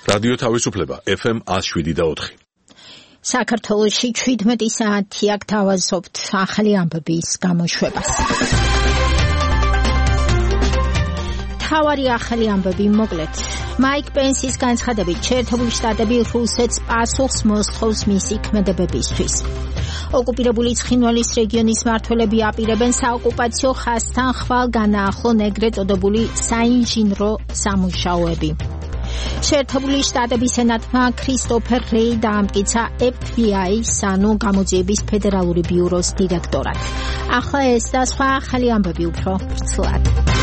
რადიო თავისუფლება FM 107.4. საქართველოში 17 საათი აქ თავაზობთ ახალი ამბების გამოშვებას. თავარი ახალი ამბები მოკლედ. მაიკ პენსის განცხადებით შეერთებული შტატები რუსეთს პასუხს მოსთხოვს მისი ქმედებებისთვის. ოკუპირებული ცხინვალის რეგიონის მმართველები აპირებენ საოკუპაციო ხაზთან ხვალ განაახლონ ეგრეთ წოდებული საინჟინრო სამუშაოები. შეერთებული შტატების სენატმა ქრისტოფერ რეი დაამტკიცა FBI-ის ანუ გამოძიების ფედერალური ბიუროს დირექტორად. ახლა ეს და სხვა ახალი ამბები უფრო ვრცლად.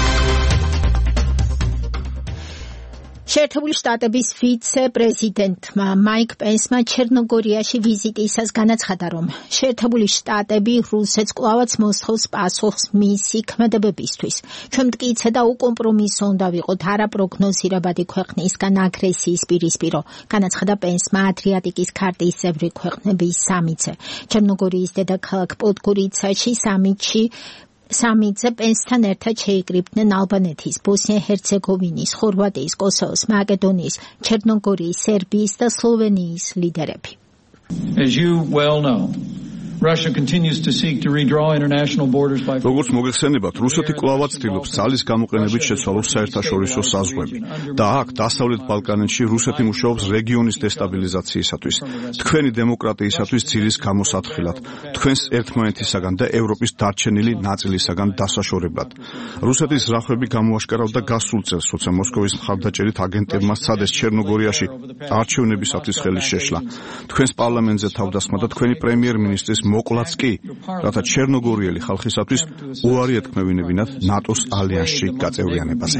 შეერთებული შტატების ვიცე-პრეზიდენტმა მაიკ პენსმა ჩერნოგორიაში ვიზიტისას განაცხადა, რომ შეერთებული შტატები რუსეთს კვლავაც მოსთხოვს პასუხს მისი ქმედებებისთვის. ჩვენ მტკიცე და უკომპრომისო უნდა ვიყოთ არაპროგნოზირებადი ქვეყნისგან აგრესიის პირისპირო, განაცხადა პენსმა ადრიატიკის ქარტის წევრი ქვეყნების სამიტზე. ჩერნოგორიის დედაქალაქ პოდგორიცაში სამიტზე პენსთან ერთად შეიკრიბნენ ალბანეთის, ბოსნია-ჰერცეგოვინის, ხორვატიის, კოსოვოს, მაკედონიის, ჩერნოგორიის, სერბიის და სლოვენიის ლიდერები. As you well know, Russia continues to seek to redraw international borders by როგორც მოგეხსენებათ, რუსეთი კვლავაც ცდილობს ძალის გამოყენებით შეცვალოს საერთაშორისო საზღვრები და აქ დასავლეთ ბალკანეთში რუსეთი მუშაობს რეგიონის დესტაბილიზაციისათვის, თქვენი დემოკრატიისათვის ძილის გამოსათხილად, თქვენს ერთმანეთისაგან და ევროპის დარჩენილი ნაწილისაგან დასაშორებლად. რუსეთის ზრახვები გამოაშკარავდა გასულ წელს, როცა მოსკოვის მხარდაჭერით აგენტებმა სცადეს ჩერნოგორიაში არჩევნებისათვის ხელის შეშლა. თქვენს პარლამენტზე თავდასხმა და თქვენი პრემიერ-მინისტრის მოკლაც კი, რათა ჩერნოგორიელი ხალხისათვის უარი ეთქმევინებინათ ნატოს ალიანსში გაწევრიანებაზე.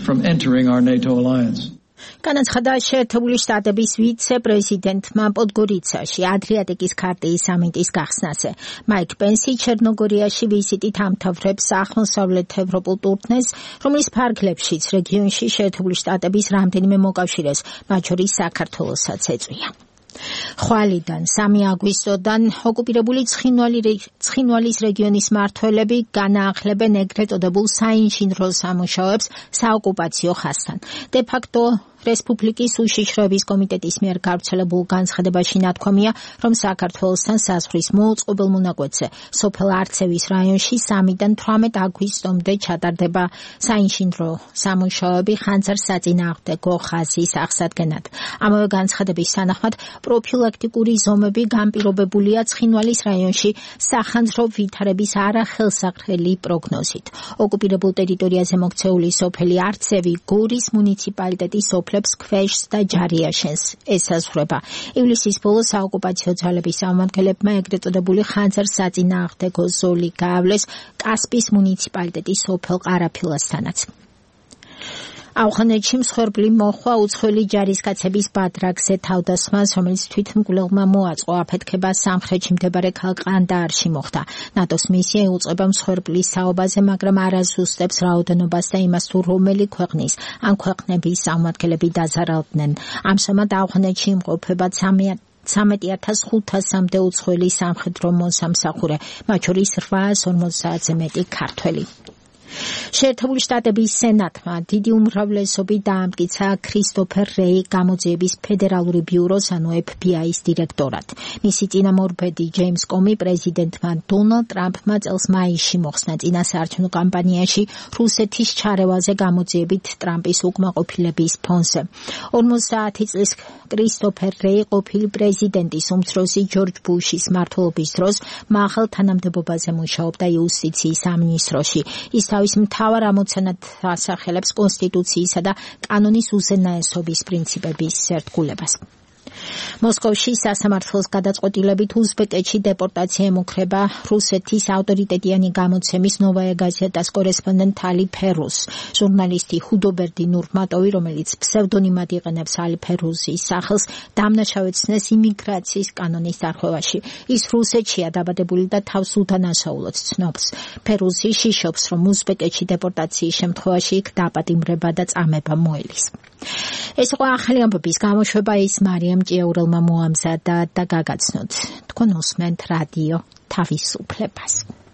განაცხადა შეერთებული შტატების ვიცე-პრეზიდენტმა პოდგორიცაში ადრიატიკის ქარტიის სამიტის გახსნაზე. მაიკ პენსი ჩერნოგორიაში ვიზიტით ამთავრებს აღმოსავლეთ ევროპულ ტურნეს, რომლის ფარგლებშიც რეგიონში შეერთებული შტატების რამდენიმე მოკავშირეს, მათ შორის საქართველოსაც ეწვია. ხვალიდან 3 აგვისტოდან ოკუპირებული ცხინვალის რეგიონის მმართველები განაახლებენ ეგრეთ წოდებულ საინჟინრო სამუშაოებს საოკუპაციო ხაზთან. De facto რესპუბლიკის უშიშროების კომიტეტის მიერ გავრცელებულ განცხადებაში ნათქვამია, რომ საქართველოსთან საზღვრის მოუწყობელ მონაკვეთზე სოფელ არცევის რაიონში 3-დან 18 აგვისტომდე ჩატარდება საინჟინრო სამუშაოები ხანძარ-საწინააღმდეგო ხაზის აღსადგენად. ამავე განცხადების თანახმად პროფილაქტიკური ზომები განპირობებულია ცხინვალის რაიონში სახანძრო ვითარების არახელსაყრელი პროგნოზით. ოკუპირებულ ტერიტორიაზე მოქცეული სოფელი არცევი გორის მუნიციპალიტეტის სოფლებს ქვეშს და ჯარიაშენს ესაზღვრება. ივლისის ბოლოს საოკუპაციო ძალების წარმომადგენლებმა ეგრეთ წოდებული ხანძარ-საწინააღმდეგო ზოლი გაავლეს კასპის მუნიციპალიტეტის სოფელ ყარაფილასთანაც. ავღანეთში მსხვერპლი მოჰყვა უცხოელი ჯარისკაცების ბადრაგზე თავდასხმას, რომელიც თვითმკვლელმა მოაწყო. აფეთქება სამხრეთში მდებარე ქალაქ ყანდაარში მოხდა. ნატოს მისია იუწყება მსხვერპლის საობაზე, მაგრამ არ აზუსტებს რაოდენობას და იმას, თუ რომელი ქვეყნის ან ქვეყნების წარმომადგენლები დაზარალდნენ. ამჟამად ავღანეთში იმყოფება 13,500-მდე უცხოელი სამხედრო მოსამსახურე, მათ შორის 850-ზე მეტი ქართველი. შეერთებული შტატების სენატმა დიდი უმრავლესობით დაამტკიცა ქრისტოფერ რეი გამოძიების ფედერალური ბიუროს ანუ FBI-ის დირექტორად. მისი წინამორბედი ჯეიმს კომი პრეზიდენტმა დონალდ ტრამპმა წელს მაისში მოხსნა წინასაარჩევნო კამპანიაში რუსეთის ჩარევაზე გამოძიებით ტრამპის უკმაყოფილების ფონზე. 50 წლის ქრისტოფერ რეი ყოფილი პრეზიდენტის უმცროსი ჯორჯ ბუშის მმართველობის დროს მაღალ თანამდებობაზე მუშაობდა იუსტიციის სამინისტროში. ის თავის მთავარ ამოცანად ასახელებს კონსტიტუციისა და კანონის უზენაესობის პრინციპების ერთგულებას. მოსკოვში სასამართლოს გადაწყვეტილებით უზბეკეთში დეპორტაცია ემუქრება რუსეთის ავტორიტეტიანი გამოცემის ნოვაია გაზეტას კორესპონდენტ ალი ფერუს. ჟურნალისტი ჰუდობერდი ნურმატოვი, რომელიც ფსევდონიმად იყენებს ალი ფერუსის სახელს, დამნაშავეცნეს იმიგრაციის კანონის დარღვევაში. ის რუსეთშია დაბადებული და თავს უდანაშაულოდ ცნობს. ფერუსი შიშობს, რომ უზბეკეთში დეპორტაციის შემთხვევაში იქ დაპატიმრება და წამება მოელის. ეს იყო ახალი ამბების გამოშვება, ის მარიამ ჭიაურელმა მოამზადა და გაგაცნოთ. თქვენ უსმენთ რადიო თავისუფლებას.